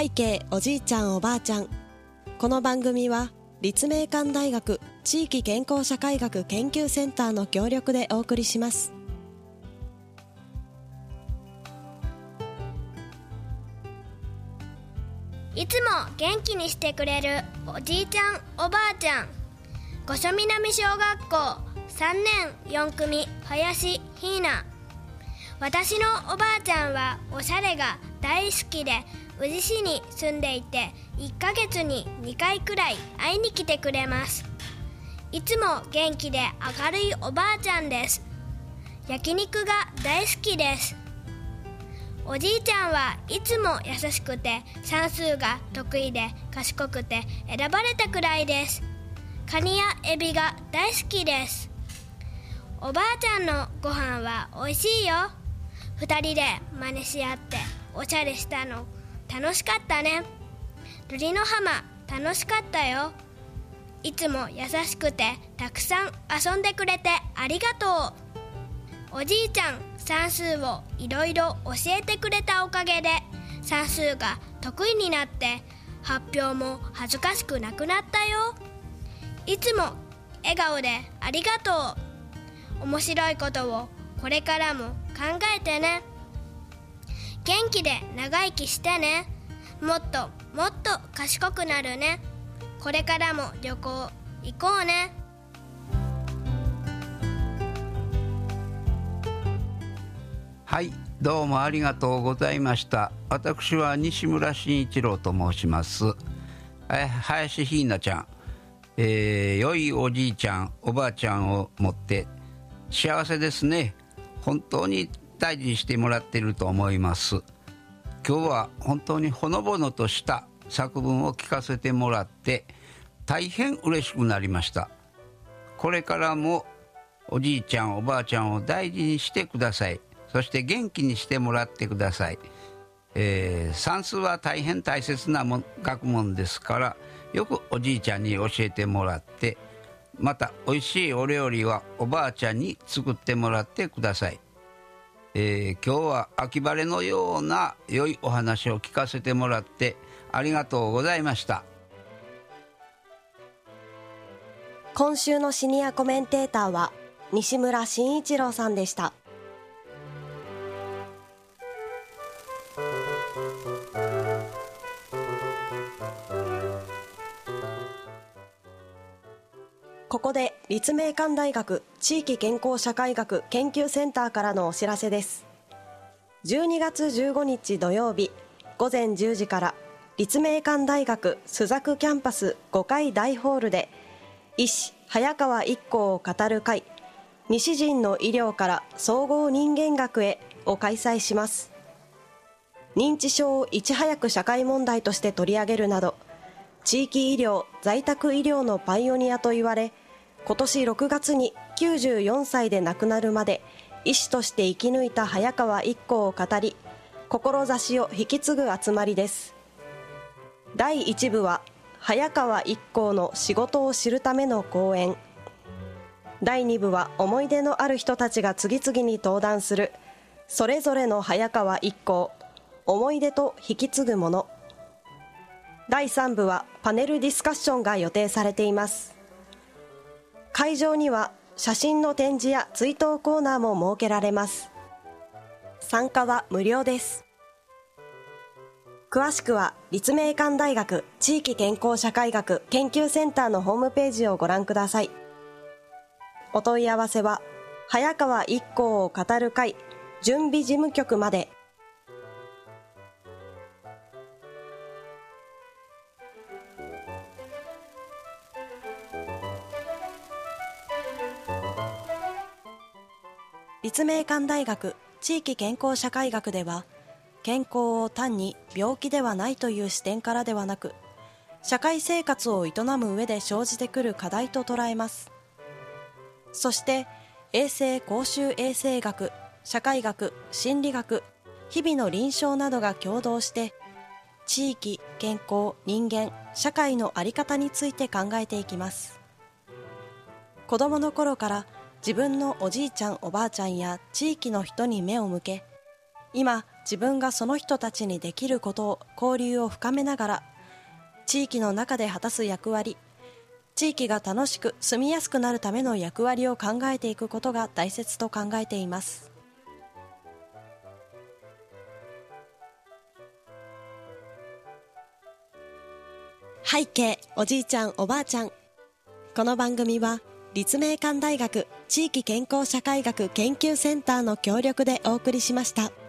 背景おじいちゃんおばあちゃん。この番組は立命館大学地域健康社会学研究センターの協力でお送りします。 いつも元気にしてくれるおじいちゃんおばあちゃん。五所南小学校3年4組林ひな。私のおばあちゃんはおしゃれが大好きで宇治市に住んでいて1ヶ月に2回くらい会いに来てくれます。いつも元気で明るいおばあちゃんです。焼肉が大好きです。おじいちゃんはいつも優しくて算数が得意で賢くて選ばれたくらいです。カニやエビが大好きです。おばあちゃんのご飯はおいしいよ。2人で真似し合っておしゃれしたの楽しかったね。瑠璃の浜楽しかったよ。いつも優しくてたくさん遊んでくれてありがとう。おじいちゃん算数をいろいろ教えてくれたおかげで算数が得意になって発表も恥ずかしくなくなったよ。いつも笑顔でありがとう。面白いことをこれからも考えてね。元気で長生きしてね。もっともっと賢くなるね。これからも旅行行こうね。 はい、どうもありがとうございました。私は西村真一郎と申します。林ひなちゃん、良いおじいちゃんおばあちゃんを持って幸せですね。本当に大事にしてもらっていると思います。今日は本当にほのぼのとした作文を聞かせてもらって大変嬉しくなりました。これからもおじいちゃんおばあちゃんを大事にしてください。そして元気にしてもらってください。算数は大変大切な学問ですからよくおじいちゃんに教えてもらって、またおいしいお料理はおばあちゃんに作ってもらってください。今日は秋晴れのような良いお話を聞かせてもらってありがとうございました。 今週のシニアコメンテーターは西村真一郎さんでした。ここで立命館大学地域健康社会学研究センターからのお知らせです。12月15日土曜日午前10時から立命館大学朱雀キャンパス5階大ホールで医師早川一行を語る会、西陣の医療から総合人間学へを開催します。認知症をいち早く社会問題として取り上げるなど地域医療在宅医療のパイオニアと言われ、今年6月に94歳で亡くなるまで医師として生き抜いた早川一行を語り、志を引き継ぐ集まりです。第1部は早川一行の仕事を知るための講演、第2部は思い出のある人たちが次々に登壇するそれぞれの早川一行思い出と引き継ぐもの、第3部はパネルディスカッションが予定されています。会場には写真の展示や追悼コーナーも設けられます。参加は無料です。詳しくは立命館大学地域健康社会学研究センターのホームページをご覧ください。お問い合わせは早川一行を語る会準備事務局まで。立命館大学地域健康社会学では、健康を単に病気ではないという視点からではなく、社会生活を営む上で生じてくる課題と捉えます。そして衛生公衆衛生学、社会学、心理学、日々の臨床などが共同して地域、健康、人間、社会の在り方について考えていきます。子どもの頃から自分のおじいちゃんおばあちゃんや地域の人に目を向け、 今自分がその人たちにできることを交流を深めながら地域の中で果たす役割、地域が楽しく住みやすくなるための役割を考えていくことが大切と考えています。背景おじいちゃんおばあちゃん。この番組は立命館大学地域健康社会学研究センターの協力でお送りしました。